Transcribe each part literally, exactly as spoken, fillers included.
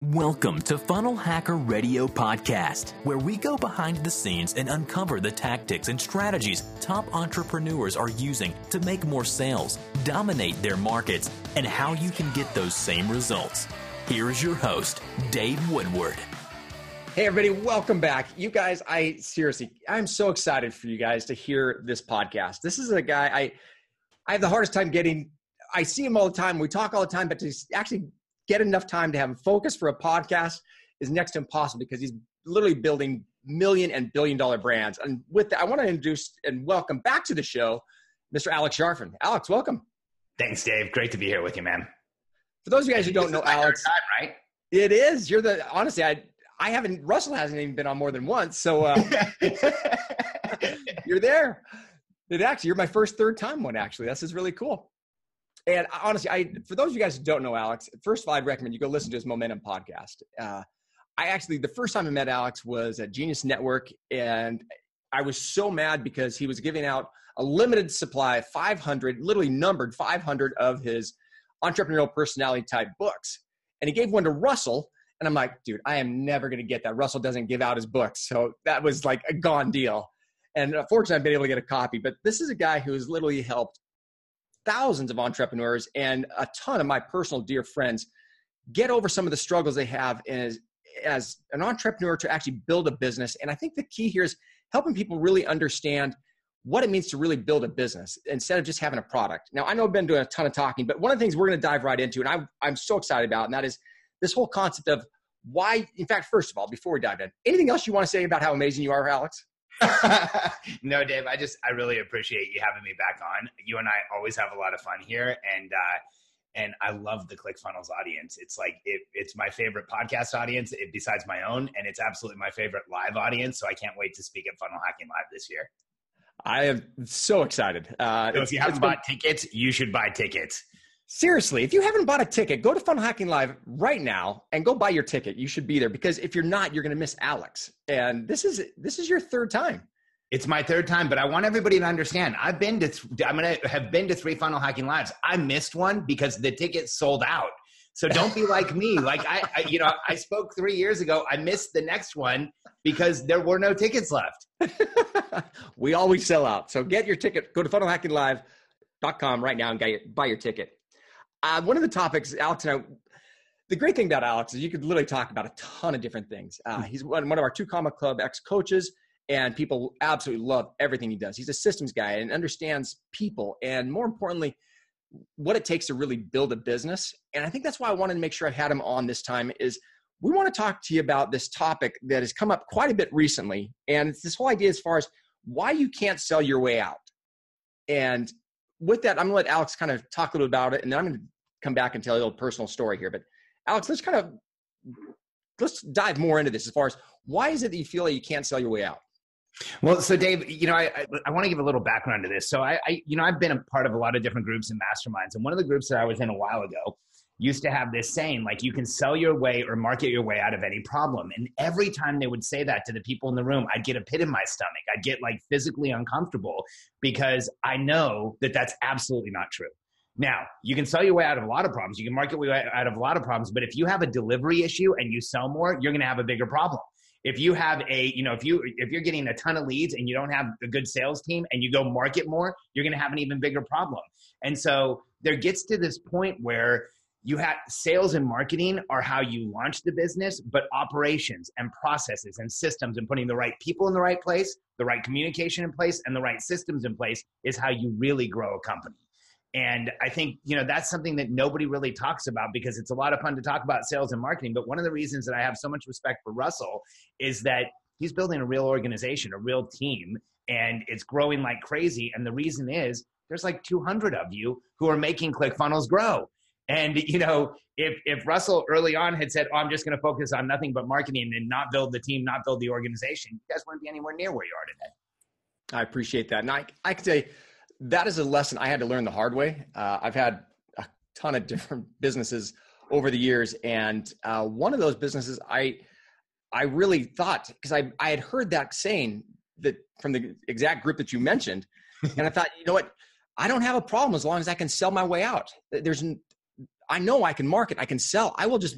Welcome to Funnel Hacker Radio Podcast, where we go behind the scenes and uncover the tactics and strategies top entrepreneurs are using to make more sales, dominate their markets, and how you can get those same results. Here is your host, Dave Woodward. Hey everybody, welcome back. You guys, I seriously, I'm so excited for you guys to hear this podcast. This is a guy I I have the hardest time getting. I see him all the time. We talk all the time, but to actually get enough time to have him focus for a podcast is next to impossible because he's literally building million and billion dollar brands. And with that, I want to introduce and welcome back to the show, Mister Alex Charfen. Alex, welcome. Thanks, Dave. Great to be here with you, man. For those of you guys who don't know Alex, time, right? It is. You're the, honestly, I, I haven't, Russell hasn't even been on more than once. So uh, you're there. It actually, you're my first third time one, actually. This is really cool. And honestly, I for those of you guys who don't know Alex, first of all, I'd recommend you go listen to his Momentum podcast. Uh, I actually, the first time I met Alex was at Genius Network, and I was so mad because he was giving out a limited supply of five hundred, literally numbered five hundred of his entrepreneurial personality type books. And he gave one to Russell, and I'm like, dude, I am never going to get that. Russell doesn't give out his books. So that was like a gone deal. And unfortunately, I've been able to get a copy. But this is a guy who has literally helped thousands of entrepreneurs and a ton of my personal dear friends get over some of the struggles they have as, as an entrepreneur to actually build a business. And I think the key here is helping people really understand what it means to really build a business instead of just having a product. Now, I know I've been doing a ton of talking, but one of the things we're going to dive right into, and I'm, I'm so excited about, and that is this whole concept of why, in fact, first of all, before we dive in, anything else you want to say about how amazing you are, Alex? No, Dave, I just, I really appreciate you having me back on. You and I always have a lot of fun here. And, uh, and I love the ClickFunnels audience. It's like, it, it's my favorite podcast audience it, besides my own. And it's absolutely my favorite live audience. So I can't wait to speak at Funnel Hacking Live this year. I am so excited. Uh, so if you haven't bought been- tickets, you should buy tickets. Seriously, if you haven't bought a ticket, go to Funnel Hacking Live right now and go buy your ticket. You should be there because if you're not, you're going to miss Alex. And this is this is your third time. It's my third time, but I want everybody to understand. I've been to th- I'm going to have been to three Funnel Hacking Lives. I missed one because the ticket sold out. So don't be like me. Like I, I, you know, I spoke three years ago. I missed the next one because there were no tickets left. We always sell out. So get your ticket. Go to funnel hacking live dot com right now and buy your ticket. Uh, one of the topics, Alex and I, the great thing about Alex is you could literally talk about a ton of different things. Uh, he's one, one of our Two Comma Club ex-coaches, and people absolutely love everything he does. He's a systems guy and understands people, and more importantly, what it takes to really build a business. And I think that's why I wanted to make sure I had him on this time is we want to talk to you about this topic that has come up quite a bit recently. And it's this whole idea as far as why you can't sell your way out. And with that, I'm going to let Alex kind of talk a little about it, and then I'm going to come back and tell you a little personal story here. But Alex, let's kind of, let's dive more into this as far as why is it that you feel like you can't sell your way out? Well, so Dave, you know, I, I, I want to give a little background to this. So I, I, you know, I've been a part of a lot of different groups and masterminds. And one of the groups that I was in a while ago used to have this saying, like, you can sell your way or market your way out of any problem. And every time they would say that to the people in the room, I'd get a pit in my stomach. I'd get like physically uncomfortable because I know that that's absolutely not true. Now, you can sell your way out of a lot of problems. You can market your way out of a lot of problems. But if you have a delivery issue and you sell more, you're going to have a bigger problem. If you have a, you know, if you, if you're getting a ton of leads and you don't have a good sales team and you go market more, you're going to have an even bigger problem. And so there gets to this point where you have sales and marketing are how you launch the business, but operations and processes and systems and putting the right people in the right place, the right communication in place, and the right systems in place is how you really grow a company. And I think, you know, that's something that nobody really talks about because it's a lot of fun to talk about sales and marketing. But one of the reasons that I have so much respect for Russell is that he's building a real organization, a real team, and it's growing like crazy. And the reason is there's like two hundred of you who are making ClickFunnels grow. And, you know, if, if Russell early on had said, oh, I'm just going to focus on nothing but marketing and not build the team, not build the organization, you guys wouldn't be anywhere near where you are today. I appreciate that. And I, I can say that is a lesson I had to learn the hard way. Uh, I've had a ton of different businesses over the years. And uh, one of those businesses, I I really thought, because I, I had heard that saying that from the exact group that you mentioned. And I thought, you know what, I don't have a problem as long as I can sell my way out. There's, I know I can market, I can sell. I will just,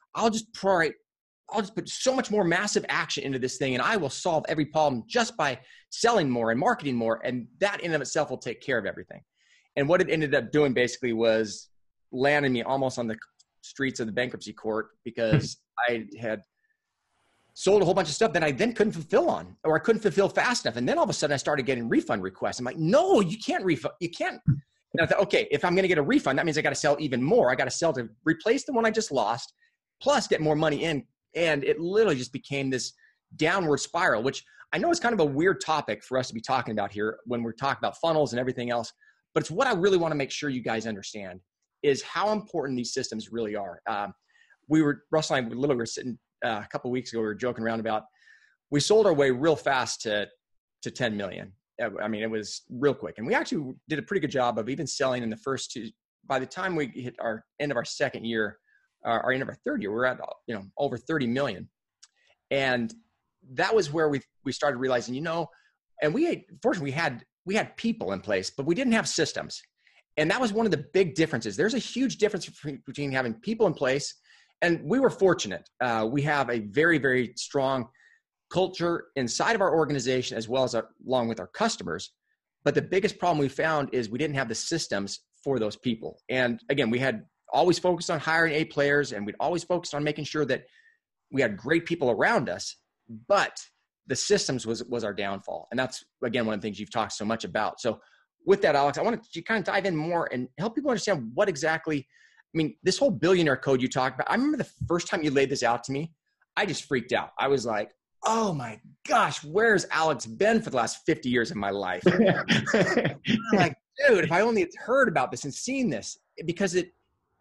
I'll just pray. I'll just put so much more massive action into this thing, and I will solve every problem just by selling more and marketing more. And that in and of itself will take care of everything. And what it ended up doing basically was landing me almost on the streets of the bankruptcy court because I had sold a whole bunch of stuff that I then couldn't fulfill on, or I couldn't fulfill fast enough. And then all of a sudden I started getting refund requests. I'm like, no, you can't refund. You can't. And I thought, okay, if I'm going to get a refund, that means I got to sell even more. I got to sell to replace the one I just lost, plus get more money in. And it literally just became this downward spiral, which I know is kind of a weird topic for us to be talking about here when we're talking about funnels and everything else. But it's what I really want to make sure you guys understand is how important these systems really are. Um, we were, Russell and I literally were sitting uh, a couple of weeks ago, we were joking around about, we sold our way real fast to, to ten million. I mean, it was real quick. And we actually did a pretty good job of even selling in the first two. By the time we hit our end of our second year, uh, our end of our third year, we we're at, you know, over thirty million. And that was where we we started realizing, you know, and we had, fortunately we had, we had people in place, but we didn't have systems. And that was one of the big differences. There's a huge difference between having people in place. And we were fortunate. Uh, we have a very, very strong culture inside of our organization, as well as our, along with our customers. But the biggest problem we found is we didn't have the systems for those people. And again, we had always focused on hiring A players, and we'd always focused on making sure that we had great people around us, but the systems was, was our downfall. And that's, again, one of the things you've talked so much about. So with that, Alex, I want to kind of dive in more and help people understand what exactly, I mean, this whole billionaire code you talked about. I remember the first time you laid this out to me, I just freaked out. I was like, oh my gosh, where's Alex been for the last fifty years of my life? I'm like, dude, if I only had heard about this and seen this, because it,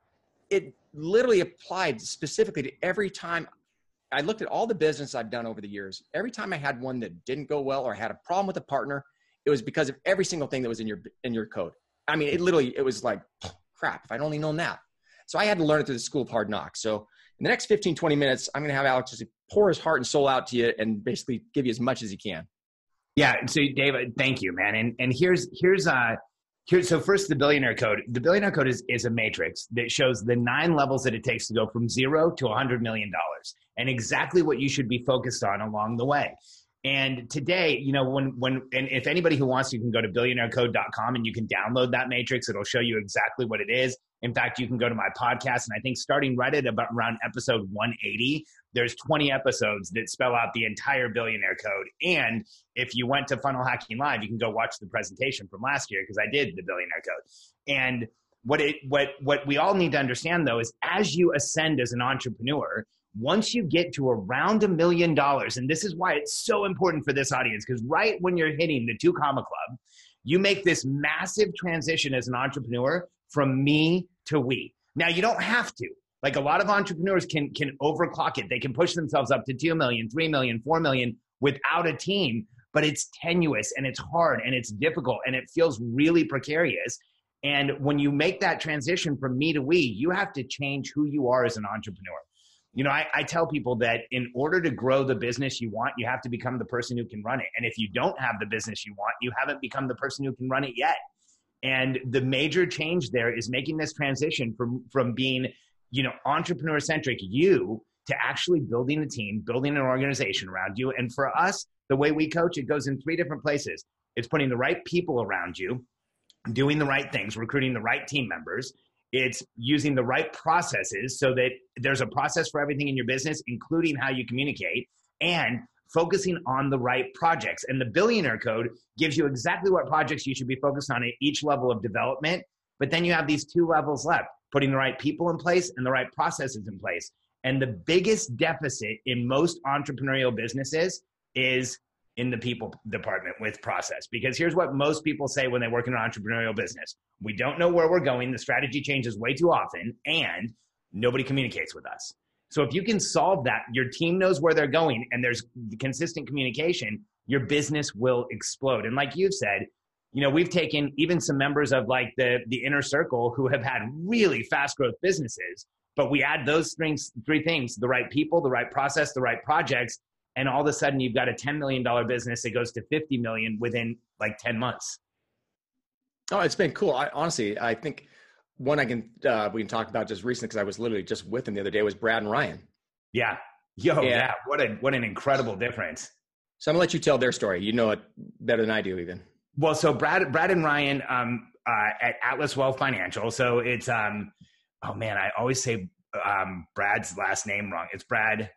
it literally applied specifically to every time I looked at all the business I've done over the years. Every time I had one that didn't go well or I had a problem with a partner, it was because of every single thing that was in your, in your code. I mean, it literally, it was like, crap, if I'd only known that. So I had to learn it through the school of hard knocks. So in the next fifteen, twenty minutes, I'm going to have Alex just pour his heart and soul out to you and basically give you as much as he can. Yeah. So David, thank you, man. And, and here's, here's, uh, Here's, so first, the billionaire code. The billionaire code is, is a matrix that shows the nine levels that it takes to go from zero to one hundred million dollars and exactly what you should be focused on along the way. And today, you know, when, when, and if anybody who wants to, you can go to billionaire code dot com and you can download that matrix. It'll show you exactly what it is. In fact, you can go to my podcast, and I think starting right at about around episode one eighty, there's twenty episodes that spell out the entire billionaire code. And if you went to Funnel Hacking Live, you can go watch the presentation from last year because I did the billionaire code. And what it, what, what we all need to understand though is as you ascend as an entrepreneur, once you get to around a million dollars, and this is why it's so important for this audience, because right when you're hitting the two comma club, you make this massive transition as an entrepreneur from me to we. Now, you don't have to. Like a lot of entrepreneurs can can overclock it. They can push themselves up to two million, three million, four million without a team, but it's tenuous and it's hard and it's difficult and it feels really precarious. And when you make that transition from me to we, you have to change who you are as an entrepreneur. You know, I, I tell people that in order to grow the business you want, you have to become the person who can run it. And if you don't have the business you want, you haven't become the person who can run it yet. And the major change there is making this transition from, from being, you know, entrepreneur-centric you to actually building a team, building an organization around you. And for us, the way we coach, it goes in three different places. It's putting the right people around you, doing the right things, recruiting the right team members. It's using the right processes so that there's a process for everything in your business, including how you communicate, and focusing on the right projects. And the billionaire code gives you exactly what projects you should be focused on at each level of development. But then you have these two levels left, putting the right people in place and the right processes in place. And the biggest deficit in most entrepreneurial businesses is in the people department with process. Because here's what most people say when they work in an entrepreneurial business. We don't know where we're going. The strategy changes way too often and nobody communicates with us. So if you can solve that, your team knows where they're going and there's consistent communication, your business will explode. And like you've said, you know, we've taken even some members of like the, the inner circle who have had really fast growth businesses, but we add those things, three things, the right people, the right process, the right projects. And all of a sudden you've got a ten million dollars business that goes to fifty million within like ten months. Oh, it's been cool. I honestly, I think one I can, uh, we can talk about just recently, because I was literally just with him the other day, was Brad and Ryan. Yeah. Yo, yeah. yeah. What a, what an incredible difference. So I'm gonna let you tell their story. You know it better than I do even. Well, so Brad, Brad and Ryan um, uh, at Atlas Wealth Financial. So it's, um, oh man, I always say um, Brad's last name wrong. It's Brad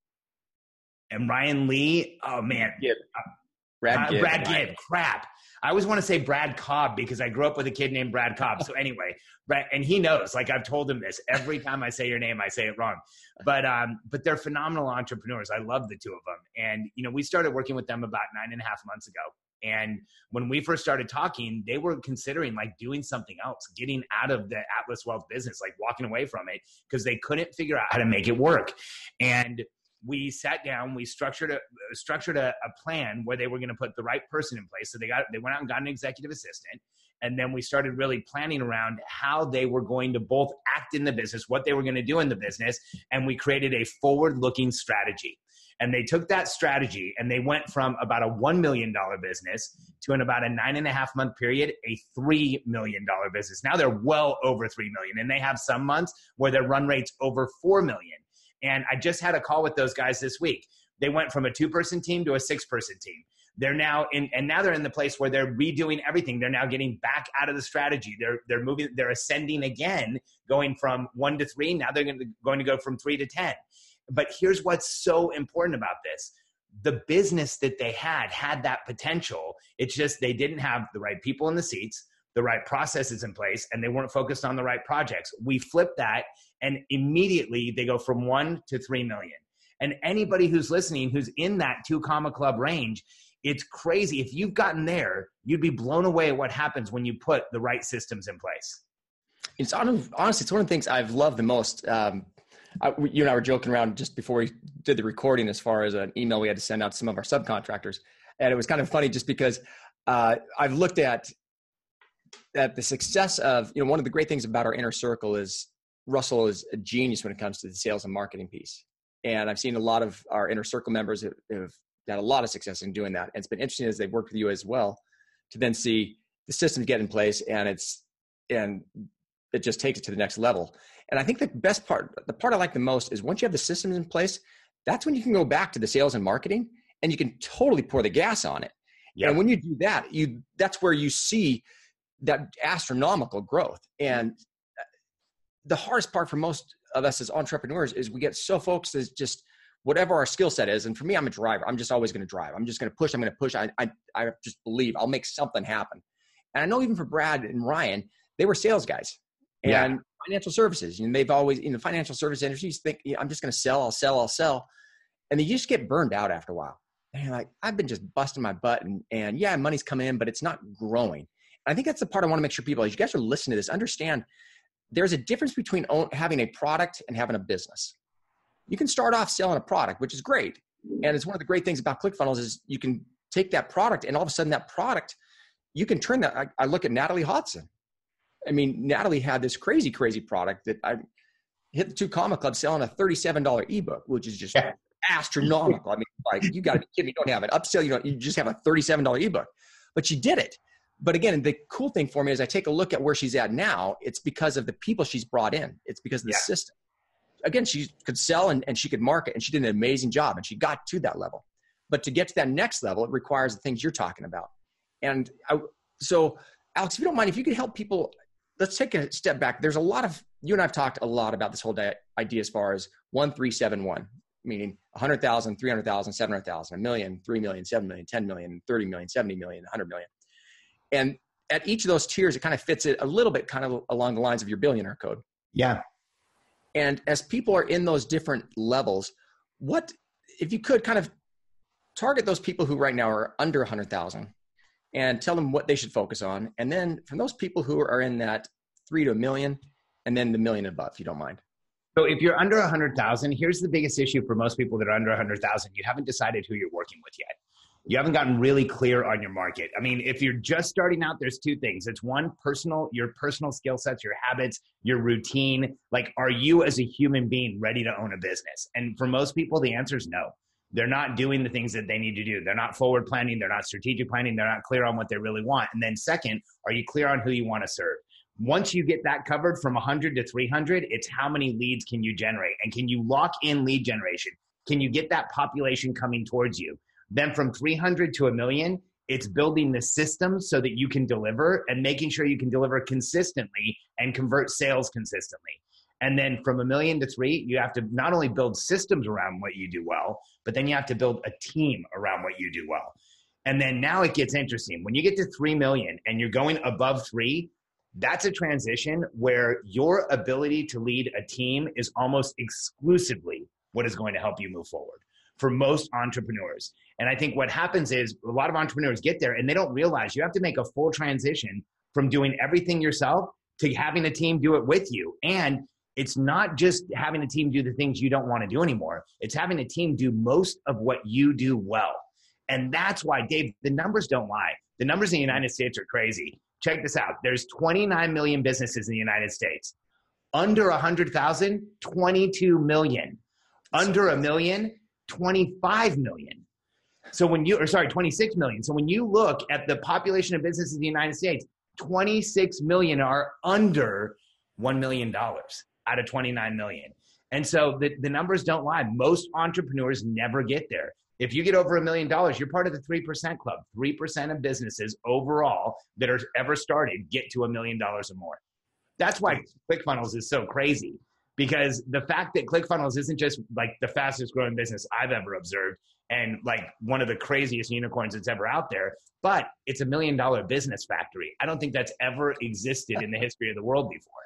and Ryan Lee. Oh man. Gibb. Uh, Brad uh, Gibb. Brad Gibb. Crap. I always want to say Brad Cobb because I grew up with a kid named Brad Cobb. So anyway, Brad, and he knows, like I've told him this every time I say your name, I say it wrong, but, um, but they're phenomenal entrepreneurs. I love the two of them. And, you know, we started working with them about nine and a half months ago. And when we first started talking, they were considering like doing something else, getting out of the Atlas Wealth business, like walking away from it because they couldn't figure out how to make it work. And we sat down, we structured a structured a, a plan where they were going to put the right person in place. So they got they went out and got an executive assistant. And then we started really planning around how they were going to both act in the business, what they were going to do in the business. And we created a forward-looking strategy. And they took that strategy and they went from about a one million dollars business to in about a nine and a half month period, a three million dollars business. Now they're well over three million dollars, and they have some months where their run rate's over four million dollars. And I just had a call with those guys this week. They went from a two-person team to a six-person team. They're now in, and now they're in the place where they're redoing everything. They're now getting back out of the strategy. They're they're moving. They're ascending again, going from one to three. Now they're going to, going to go from three to ten. But here's what's so important about this: the business that they had had that potential. It's just they didn't have the right people in the seats, the right processes in place, and they weren't focused on the right projects. We flipped that, and immediately they go from one to three million. And anybody who's listening, who's in that two comma club range, it's crazy. If you've gotten there, you'd be blown away at what happens when you put the right systems in place. It's honestly, it's one of the things I've loved the most. Um, I, you and I were joking around just before we did the recording, as far as an email we had to send out to some of our subcontractors. And it was kind of funny just because uh, I've looked at that the success of, you know, one of the great things about our inner circle is Russell is a genius when it comes to the sales and marketing piece. And I've seen a lot of our inner circle members have, have had a lot of success in doing that. And it's been interesting as they've worked with you as well to then see the systems get in place, and it's, and it just takes it to the next level. And I think the best part, the part I like the most is once you have the systems in place, that's when you can go back to the sales and marketing and you can totally pour the gas on it. Yep. And when you do that, you, that's where you see that astronomical growth. And the hardest part for most of us as entrepreneurs is we get so focused as just whatever our skill set is. And for me, I'm a driver. I'm just always going to drive. I'm just going to push. I'm going to push. I, I, I just believe I'll make something happen. And I know even for Brad and Ryan, they were sales guys and yeah. financial services. You know, they've always, in the financial service industry, you think, yeah, I'm just going to sell, I'll sell, I'll sell. And then you just get burned out after a while. And you're like, I've been just busting my butt and, and yeah, money's coming in, but it's not growing. And I think that's the part I want to make sure people, as you guys are listening to this, understand there's a difference between own, having a product and having a business. You can start off selling a product, which is great. And it's one of the great things about ClickFunnels is you can take that product and all of a sudden that product, you can turn that. I, I look at Natalie Hodson. I mean, Natalie had this crazy, crazy product that I hit the two comma club selling a thirty-seven dollars ebook, which is just yeah. astronomical. I mean, like, you got to be kidding me. You don't have an upsell. You don't, you just have a thirty-seven dollars ebook, but she did it. But again, the cool thing for me is I take a look at where she's at now. It's because of the people she's brought in. It's because of the yeah. system. Again, she could sell and, and she could market, and she did an amazing job, and she got to that level. But to get to that next level, it requires the things you're talking about. And I, so, Alex, if you don't mind, if you could help people, let's take a step back. There's a lot of, you and I have talked a lot about this whole idea as far as one, three, seven, one, meaning one hundred thousand, three hundred thousand, seven hundred thousand, a million, three million, seven million, ten million, thirty million, seventy million, one hundred million. And at each of those tiers, it kind of fits it a little bit kind of along the lines of your billionaire code. Yeah. And as people are in those different levels, what, if you could kind of target those people who right now are under one hundred thousand and tell them what they should focus on. And then from those people who are in that three to a million and then the million above, if you don't mind. So if you're under one hundred thousand, here's the biggest issue for most people that are under one hundred thousand. You haven't decided who you're working with yet. You haven't gotten really clear on your market. I mean, if you're just starting out, there's two things. It's one, personal, your personal skill sets, your habits, your routine. Like, are you as a human being ready to own a business? And for most people, the answer is no. They're not doing the things that they need to do. They're not forward planning. They're not strategic planning. They're not clear on what they really want. And then second, are you clear on who you want to serve? Once you get that covered from one hundred to three hundred, it's how many leads can you generate? And can you lock in lead generation? Can you get that population coming towards you? Then from three hundred to a million, it's building the system so that you can deliver and making sure you can deliver consistently and convert sales consistently. And then from a million to three, you have to not only build systems around what you do well, but then you have to build a team around what you do well. And then now it gets interesting. When you get to three million and you're going above three, that's a transition where your ability to lead a team is almost exclusively what is going to help you move forward for most entrepreneurs. And I think what happens is a lot of entrepreneurs get there and they don't realize you have to make a full transition from doing everything yourself to having a team do it with you. And it's not just having a team do the things you don't want to do anymore. It's having a team do most of what you do well. And that's why, Dave, the numbers don't lie. The numbers in the United States are crazy. Check this out. There's twenty-nine million businesses in the United States. Under one hundred thousand, twenty-two million. Under a million, twenty-five million. So when you, or sorry, twenty-six million. So when you look at the population of businesses in the United States, twenty-six million are under one million dollars out of twenty-nine million. And so the, the numbers don't lie. Most entrepreneurs never get there. If you get over a million dollars, you're part of the three percent club. three percent of businesses overall that are ever started get to a million dollars or more. That's why ClickFunnels is so crazy, because the fact that ClickFunnels isn't just like the fastest growing business I've ever observed and like one of the craziest unicorns that's ever out there, but it's a million dollar business factory. I don't think that's ever existed in the history of the world before.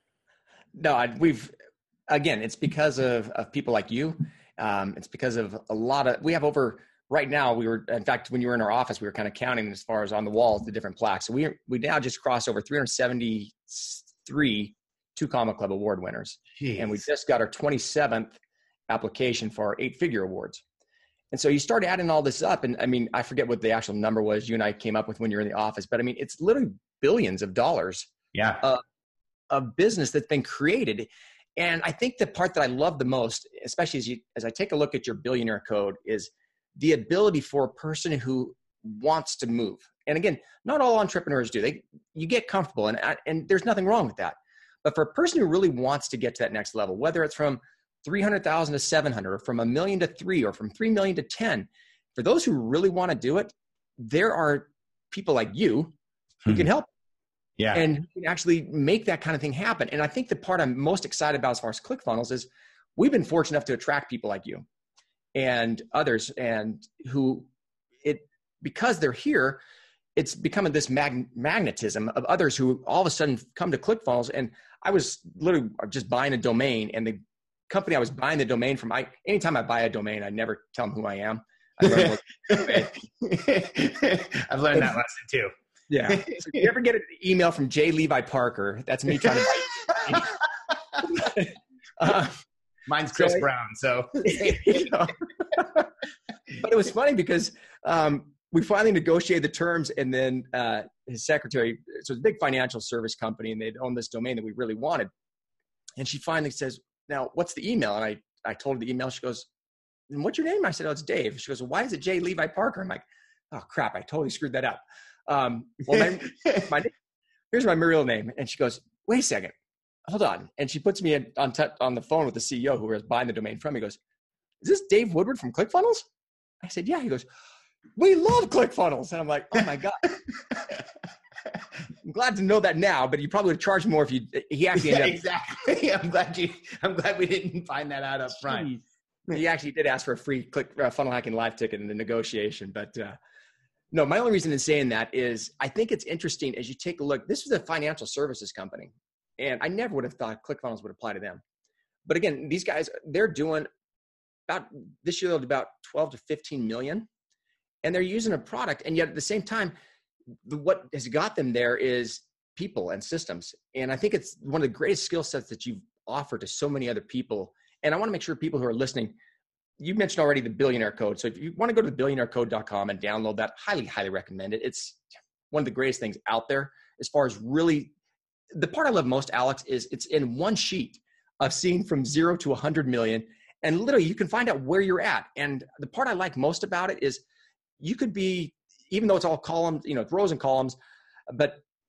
No, I, we've, again, it's because of, of people like you. Um, it's because of a lot of, we have over, right now, we were, in fact, when you were in our office, we were kind of counting as far as on the walls, the different plaques. So we we now just crossed over three hundred seventy-three Two Comma Club award winners. Jeez. And we just got our twenty-seventh application for our eight-figure awards. And so you start adding all this up, and I mean, I forget what the actual number was you and I came up with when you were in the office, but I mean, it's literally billions of dollars yeah. uh, of business that's been created. And I think the part that I love the most, especially as you, as I take a look at your billionaire code, is the ability for a person who wants to move. And again, not all entrepreneurs do. They, you get comfortable, and and there's nothing wrong with that. But for a person who really wants to get to that next level, whether it's from three hundred thousand to seven hundred, or from a million to three, or from three million to ten, for those who really want to do it, there are people like you who hmm. can help. Yeah. And you can actually make that kind of thing happen. And I think the part I'm most excited about as far as ClickFunnels is we've been fortunate enough to attract people like you and others, and who it, because they're here, it's becoming this mag- magnetism of others who all of a sudden come to ClickFunnels. And I was literally just buying a domain, and the company I was buying the domain from, I, anytime I buy a domain, I never tell them who I am. I I've learned that lesson too. Yeah. So if you ever get an email from J. Levi Parker, that's me trying to buy. uh, Mine's Chris so, Brown. So, you know. But it was funny because um, we finally negotiated the terms, and then uh, his secretary, so it's a big financial service company, and they'd owned this domain that we really wanted. And she finally says, "Now, what's the email?" And I, I told her the email. She goes, "And what's your name?" I said, "Oh, it's Dave." She goes, "Well, why is it J. Levi Parker?" I'm like, "Oh crap, I totally screwed that up." Um, well, my, my, here's my real name. And she goes, "Wait a second, hold on." And she puts me in, on, t- on the phone with the C E O who was buying the domain from me. He goes, "Is this Dave Woodward from ClickFunnels?" I said, "Yeah." He goes, "We love ClickFunnels." And I'm like, "Oh my God." I'm glad to know that now, but you probably would charge more if you, he actually ended yeah, up. Exactly. I'm glad you, I'm glad we didn't find that out up front. Jeez. He actually did ask for a free click uh, funnel hacking live ticket in the negotiation, but, uh, no, my only reason in saying that is I think it's interesting as you take a look. This was a financial services company, and I never would have thought ClickFunnels would apply to them. But again, these guys, they're doing about, this year they'll do about twelve to fifteen million, and they're using a product. And yet at the same time, the, what has got them there is people and systems. And I think it's one of the greatest skill sets that you've offered to so many other people. And I want to make sure people who are listening, you mentioned already the Billionaire Code. So if you want to go to the billionaire code dot com and download that, highly, highly recommend it. It's one of the greatest things out there as far as really, the part I love most, Alex, is it's in one sheet of seeing from zero to one hundred million. And literally you can find out where you're at. And the part I like most about it is you could be, even though it's all columns, you know, rows and columns, but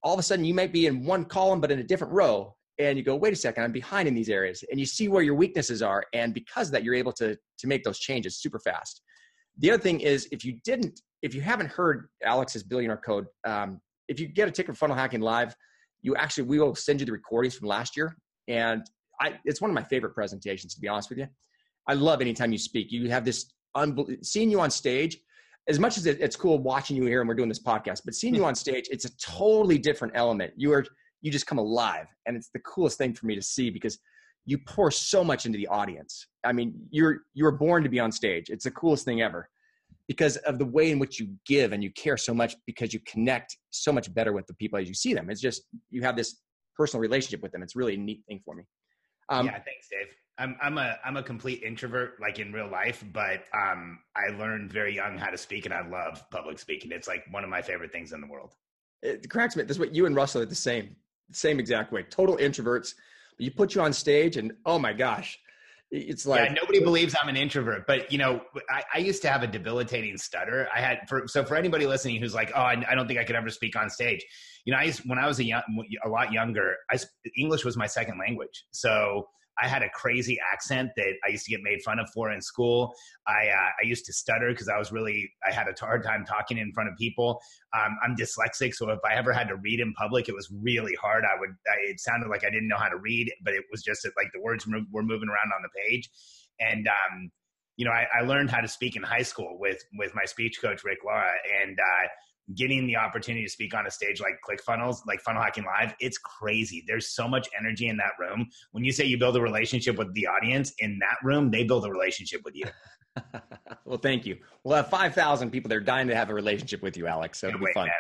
all of a sudden you might be in one column, but in a different row. And you go, wait a second, I'm behind in these areas. And you see where your weaknesses are. And because of that, you're able to, to make those changes super fast. The other thing is, if you didn't, if you haven't heard Alex's Billionaire Code, um, if you get a ticket for Funnel Hacking Live, you actually, we will send you the recordings from last year. And I, it's one of my favorite presentations, to be honest with you. I love anytime you speak. You have this, unbel- seeing you on stage, as much as it, it's cool watching you here and we're doing this podcast, but seeing you on stage, it's a totally different element. You are, you just come alive. And it's the coolest thing for me to see because you pour so much into the audience. I mean, you're, you were born to be on stage. It's the coolest thing ever because of the way in which you give and you care so much because you connect so much better with the people as you see them. It's just, you have this personal relationship with them. It's really a neat thing for me. Um, yeah, thanks, Dave. I'm I'm a I'm a complete introvert, like in real life, but um, I learned very young how to speak, and I love public speaking. It's like one of my favorite things in the world. It cracks me. This is what you and Russell are the same, same exact way. Total introverts. But you put you on stage, and oh my gosh, it's like yeah, nobody believes I'm an introvert. But you know, I, I used to have a debilitating stutter. I had for so for anybody listening who's like, oh, I, I don't think I could ever speak on stage. You know, I used, when I was a young, a lot younger, I, English was my second language, so I had a crazy accent that I used to get made fun of for in school. I uh, I used to stutter because I was really, I had a hard time talking in front of people. Um, I'm dyslexic, so if I ever had to read in public, it was really hard. I would, I, it sounded like I didn't know how to read, but it was just that, like the words were moving around on the page. And, um, you know, I, I learned how to speak in high school with, with my speech coach, Rick Lara, and uh, getting the opportunity to speak on a stage like ClickFunnels, like Funnel Hacking Live, it's crazy. There's so much energy in that room. When you say you build a relationship with the audience in that room, they build a relationship with you. Well, thank you. We'll have five thousand people that are dying to have a relationship with you, Alex. So it'll be fun. Man.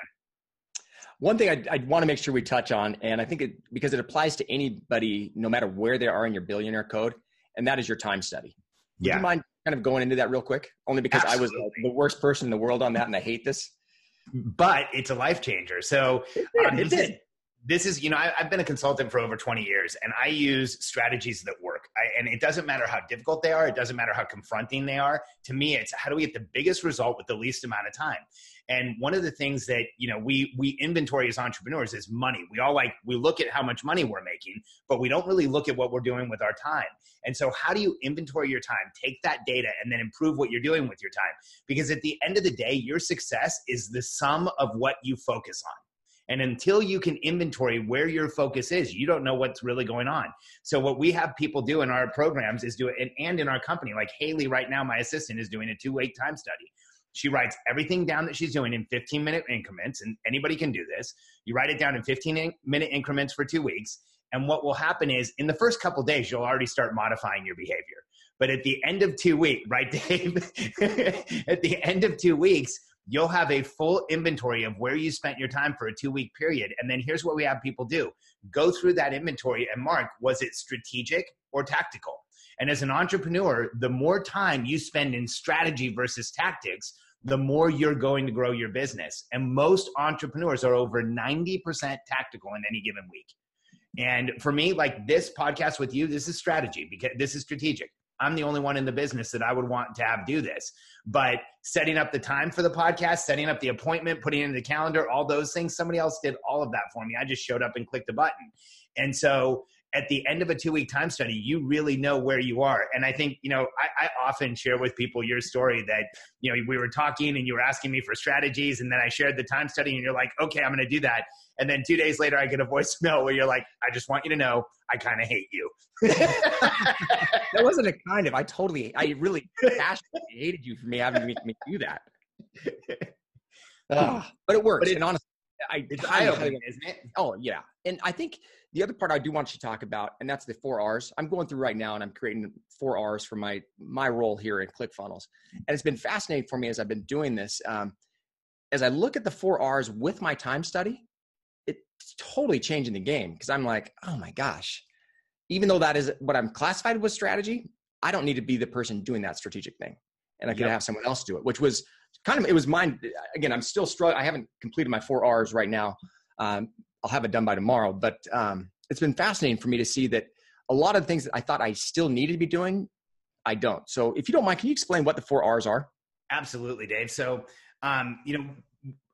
One thing I, I want to make sure we touch on, and I think it, because it applies to anybody, no matter where they are in your Billionaire Code, and that is your time study. Would yeah. you mind kind of going into that real quick? Only because Absolutely. I was the worst person in the world on that, and I hate this. But it's a life changer. So it did, um, it this, did. Is, this is, you know, I, I've been a consultant for over twenty years, and I use strategies that work. I, and it doesn't matter how difficult they are. It doesn't matter how confronting they are. To me, it's how do we get the biggest result with the least amount of time? And one of the things that, you know, we, we inventory as entrepreneurs is money. We all like, we look at how much money we're making, but we don't really look at what we're doing with our time. And so how do you inventory your time, take that data, and then improve what you're doing with your time? Because at the end of the day, your success is the sum of what you focus on. And until you can inventory where your focus is, you don't know what's really going on. So what we have people do in our programs is do it, and, and in our company, like Haley right now, my assistant, is doing a two-week time study. She writes everything down that she's doing in fifteen minute increments, and anybody can do this. You write it down in fifteen minute increments for two weeks. And what will happen is in the first couple of days, you'll already start modifying your behavior. But at the end of two weeks, right, Dave? At the end of two weeks, you'll have a full inventory of where you spent your time for a two-week period. And then here's what we have people do. Go through that inventory and mark, was it strategic or tactical? And as an entrepreneur, the more time you spend in strategy versus tactics, the more you're going to grow your business. And most entrepreneurs are over ninety percent tactical in any given week. And for me, like this podcast with you, this is strategy because this is strategic. I'm the only one in the business that I would want to have do this. But setting up the time for the podcast, setting up the appointment, putting it in the calendar, all those things, somebody else did all of that for me. I just showed up and clicked a button. And so at the end of a two-week time study, you really know where you are. And I think, you know, I, I often share with people your story that, you know, we were talking and you were asking me for strategies, and then I shared the time study and you're like, okay, I'm going to do that. And then two days later, I get a voicemail where you're like, I just want you to know, I kind of hate you. That wasn't a kind of, I totally, I really passionately hated you for me having me, me do that. Uh, but it works. But it, and honestly, I, it's eye-opening, isn't it? Oh, yeah. And I think the other part I do want you to talk about, and that's the four R's. I'm going through right now, and I'm creating four R's for my my role here in ClickFunnels. And it's been fascinating for me as I've been doing this. Um, as I look at the four R's with my time study, it's totally changing the game because I'm like, oh my gosh, even though that is what I'm classified with strategy, I don't need to be the person doing that strategic thing. And I could yep. have someone else do it, which was kind of, it was mine. Again, I'm still struggling. I haven't completed my four R's right now. Um, I'll have it done by tomorrow, but um, it's been fascinating for me to see that a lot of the things that I thought I still needed to be doing, I don't. So if you don't mind, can you explain what the four R's are? Absolutely, Dave. So, um, you know,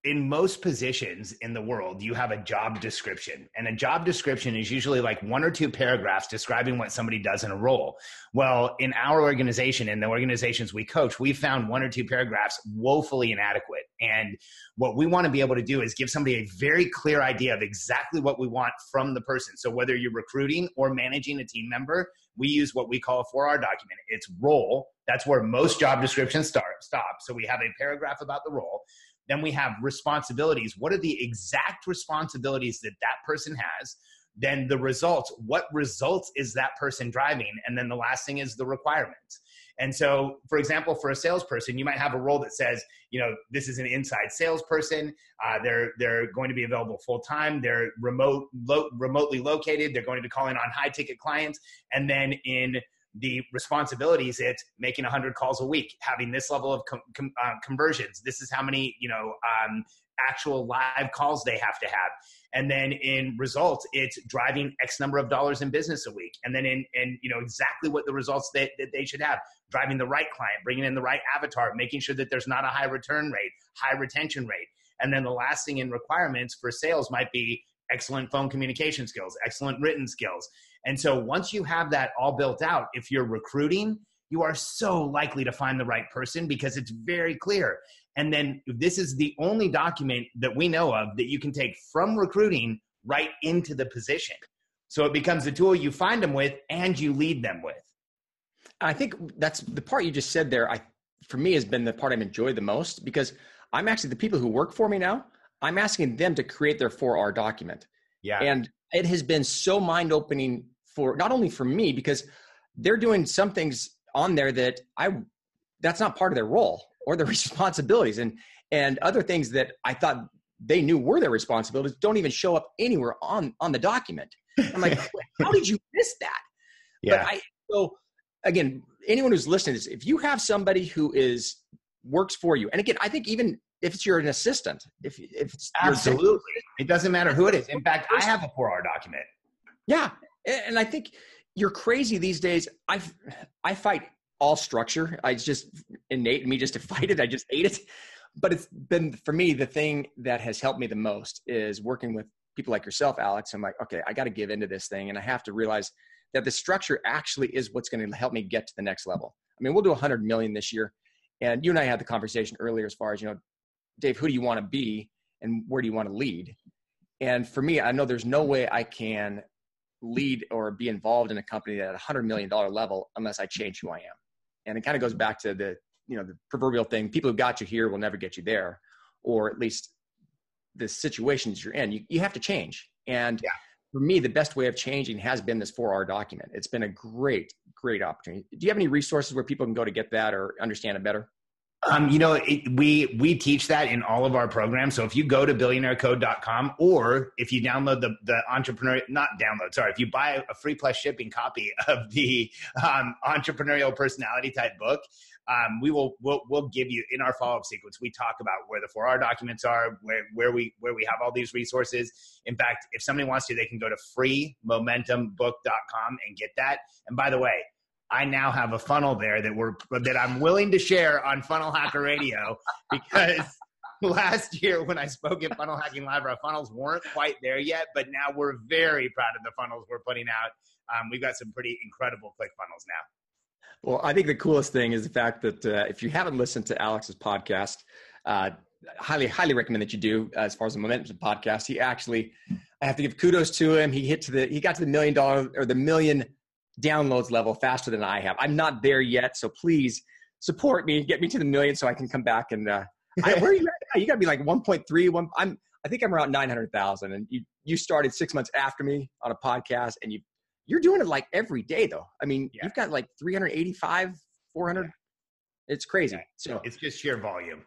in most positions in the world, you have a job description, and a job description is usually like one or two paragraphs describing what somebody does in a role. Well, in our organization, in the organizations we coach, we found one or two paragraphs woefully inadequate. And what we want to be able to do is give somebody a very clear idea of exactly what we want from the person. So whether you're recruiting or managing a team member, we use what we call a four R document. It's role. That's where most job descriptions start, stop. So we have a paragraph about the role. Then we have responsibilities. What are the exact responsibilities that that person has? Then the results. What results is that person driving? And then the last thing is the requirements. And so, for example, for a salesperson, you might have a role that says, you know, this is an inside salesperson. Uh, they're they're going to be available full time. They're remote, lo- remotely located. They're going to be calling on high ticket clients. And then in the responsibilities, it's making one hundred calls a week, having this level of com- com- uh, conversions. This is how many, you know, um, actual live calls they have to have. And then in results, it's driving X number of dollars in business a week. And then in, in you know, exactly what the results that, that they should have, driving the right client, bringing in the right avatar, making sure that there's not a high return rate, high retention rate. And then the last thing in requirements for sales might be excellent phone communication skills, excellent written skills. And so once you have that all built out, if you're recruiting, you are so likely to find the right person because it's very clear. And then this is the only document that we know of that you can take from recruiting right into the position. So it becomes the tool you find them with and you lead them with. I think that's the part you just said there. I, for me, has been the part I've enjoyed the most, because I'm actually the people who work for me now, I'm asking them to create their four R document. Yeah. And it has been so mind-opening for not only for me, because they're doing some things on there that I, that's not part of their role or their responsibilities, and, and other things that I thought they knew were their responsibilities don't even show up anywhere on, on the document. I'm like, how did you miss that? Yeah. But I, so again, anyone who's listening to this, if you have somebody who is works for you, and again, I think even if it's you're an assistant, if, if it's absolutely, it doesn't matter who it is. In fact, I have a four R document. Yeah. And I think you're crazy these days. I I fight all structure. I, it's just innate in me just to fight it. I just hate it. But it's been, for me, the thing that has helped me the most is working with people like yourself, Alex. I'm like, okay, I got to give into this thing. And I have to realize that the structure actually is what's going to help me get to the next level. I mean, we'll do one hundred million this year. And you and I had the conversation earlier as far as, you know, Dave, who do you want to be and where do you want to lead? And for me, I know there's no way I can lead or be involved in a company at a hundred million dollar level unless I change who I am. And it kind of goes back to the, you know, the proverbial thing, people who got you here will never get you there, or at least the situations you're in, you, you have to change. And yeah. For me, the best way of changing has been this four R document. It's been a great, great opportunity. Do you have any resources where people can go to get that or understand it better? Um, you know, it, we we teach that in all of our programs. So if you go to billionaire code dot com, or if you download the the entrepreneur, not download, sorry, if you buy a free plus shipping copy of the um, entrepreneurial personality type book, um, we will we'll, we'll give you in our follow up sequence. We talk about where the four R documents are, where where we where we have all these resources. In fact, if somebody wants to, they can go to free momentum book dot com and get that. And by the way, I now have a funnel there that we're that I'm willing to share on Funnel Hacker Radio, because last year when I spoke at Funnel Hacking Live, our funnels weren't quite there yet, but now we're very proud of the funnels we're putting out. Um, we've got some pretty incredible ClickFunnels now. Well, I think the coolest thing is the fact that uh, if you haven't listened to Alex's podcast, uh, highly, highly recommend that you do. As far as the Momentum podcast, he actually, I have to give kudos to him. He hit to the, he got to the million dollar or the million downloads level faster than I have. I'm not there yet, so please support me, get me to the million so I can come back and uh, I, where are you at? You got to be like one point three. One, I'm, I think I'm around nine hundred thousand, and you you started six months after me on a podcast, and you you're doing it like every day though. I mean, yeah. You've got like three eighty-five, four hundred. Yeah. It's crazy. Yeah. So it's just sheer volume.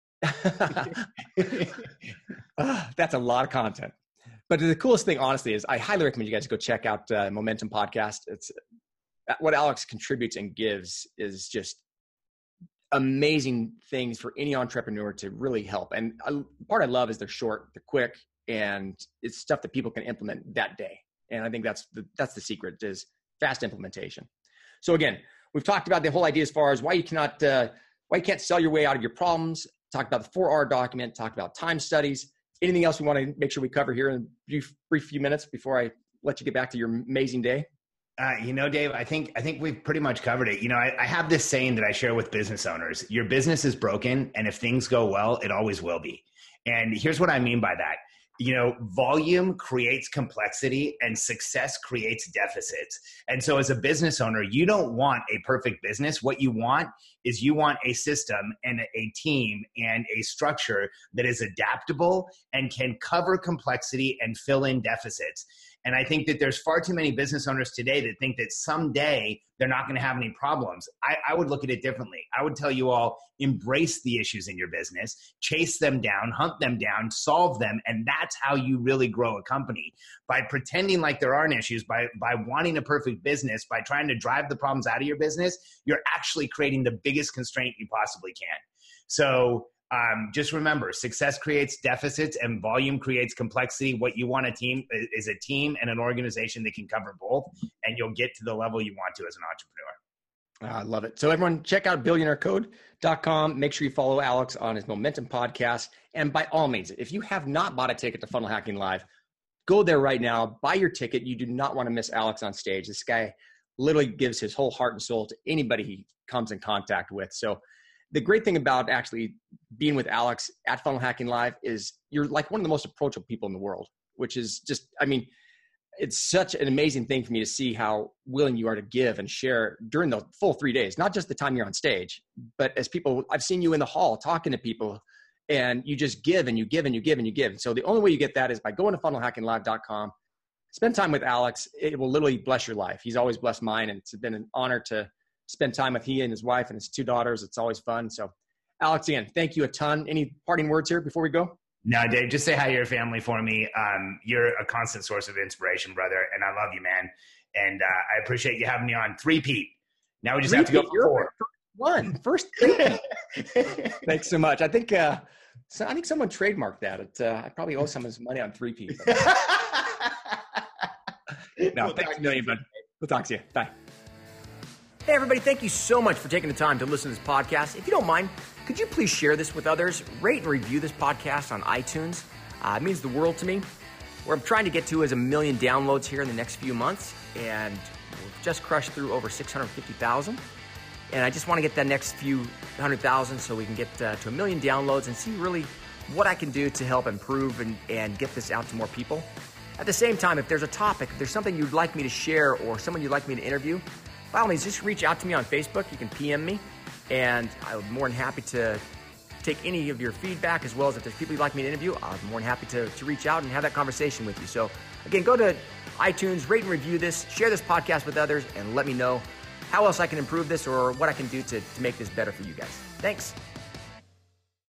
uh, that's a lot of content. But the coolest thing, honestly, is I highly recommend you guys go check out uh, Momentum Podcast. It's what Alex contributes and gives is just amazing things for any entrepreneur to really help. And I, the part I love is they're short, they're quick, and it's stuff that people can implement that day. And I think that's the, that's the secret, is fast implementation. So again, we've talked about the whole idea as far as why you cannot, uh, why you can't sell your way out of your problems, talked about the four R document, talked about time studies. Anything else we want to make sure we cover here in a brief, brief few minutes before I let you get back to your amazing day? Uh, you know, Dave, I think I think we've pretty much covered it. You know, I, I have this saying that I share with business owners: your business is broken, and if things go well, it always will be. And here's what I mean by that. You know, volume creates complexity and success creates deficits. And so as a business owner, you don't want a perfect business. What you want is you want a system and a team and a structure that is adaptable and can cover complexity and fill in deficits. And I think that there's far too many business owners today that think that someday they're not going to have any problems. I, I would look at it differently. I would tell you all, embrace the issues in your business, chase them down, hunt them down, solve them. And that's how you really grow a company. By pretending like there aren't issues, by, by wanting a perfect business, by trying to drive the problems out of your business, you're actually creating the biggest constraint you possibly can. So Um, just remember, success creates deficits and volume creates complexity. What you want a team is a team and an organization that can cover both, and you'll get to the level you want to as an entrepreneur. I love it. So everyone check out billionaire code dot com. Make sure you follow Alex on his Momentum podcast. And by all means, if you have not bought a ticket to Funnel Hacking Live, go there right now, buy your ticket. You do not want to miss Alex on stage. This guy literally gives his whole heart and soul to anybody he comes in contact with. So the great thing about actually being with Alex at Funnel Hacking Live is you're like one of the most approachable people in the world, which is just, I mean, it's such an amazing thing for me to see how willing you are to give and share during the full three days, not just the time you're on stage, but as people, I've seen you in the hall talking to people and you just give and you give and you give and you give. And so the only way you get that is by going to funnel hacking live dot com, spend time with Alex. It will literally bless your life. He's always blessed mine. And it's been an honor to spend time with he and his wife and his two daughters. It's always fun. So Alex, again, thank you a ton. Any parting words here before we go? No, Dave, just say hi to your family for me. Um, you're a constant source of inspiration, brother. And I love you, man. And uh, I appreciate you having me on. Three-peat. Now we just have to go for four. One. First. Thanks so much. I think uh, so I think someone trademarked that. It, uh, I probably owe someone some money on three-peat. No, we'll thanks a million, bud. We'll talk to you. Bye. Hey, everybody. Thank you so much for taking the time to listen to this podcast. If you don't mind, could you please share this with others? Rate and review this podcast on iTunes. Uh, it means the world to me. Where I'm trying to get to is a million downloads here in the next few months. And we've just crushed through over six hundred fifty thousand. And I just want to get that next few hundred thousand so we can get uh, to a million downloads and see really what I can do to help improve and, and get this out to more people. At the same time, if there's a topic, if there's something you'd like me to share or someone you'd like me to interview, by all means, just reach out to me on Facebook. You can P M me, and I'm more than happy to take any of your feedback, as well as if there's people you'd like me to interview, I'm more than happy to, to reach out and have that conversation with you. So again, go to iTunes, rate and review this, share this podcast with others, and let me know how else I can improve this or what I can do to, to make this better for you guys. Thanks.